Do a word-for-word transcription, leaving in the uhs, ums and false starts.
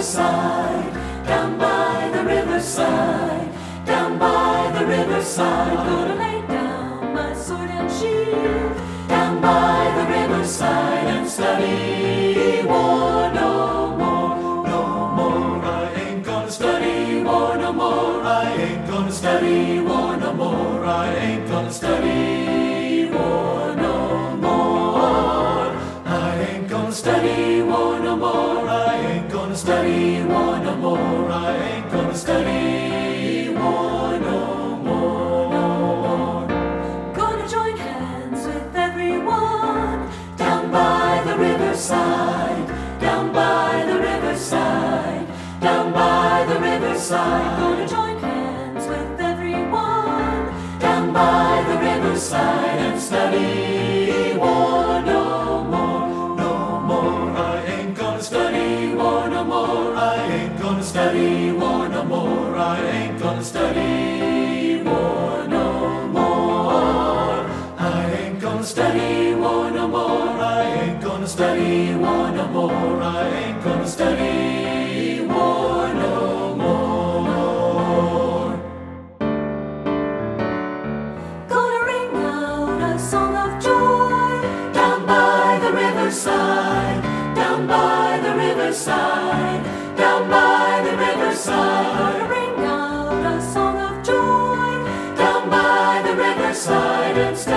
riverside, down by the riverside, down by the riverside. Gonna lay down my sword and shield, down by the riverside, and study war no more, no more. I ain't gonna study war no more. I ain't gonna study war no more. I ain't gonna study war no more. I ain't gonna study war no more. I ain't gonna study war no more. I ain't gonna study war no more, no more. Gonna join hands with everyone down by the riverside, down by the riverside, down by the riverside. Gonna join hands with everyone down by the riverside and study war no more, no more. I ain't gonna study war no more. I ain't gonna study war no more. I ain't gonna study war no more. I ain't gonna study war no more. I ain't gonna study war no more. I ain't gonna study war no more. Gonna ring out a song of joy down by the riverside, down by the riverside, down by the riverside. Gonna ring out a song of joy down by the riverside and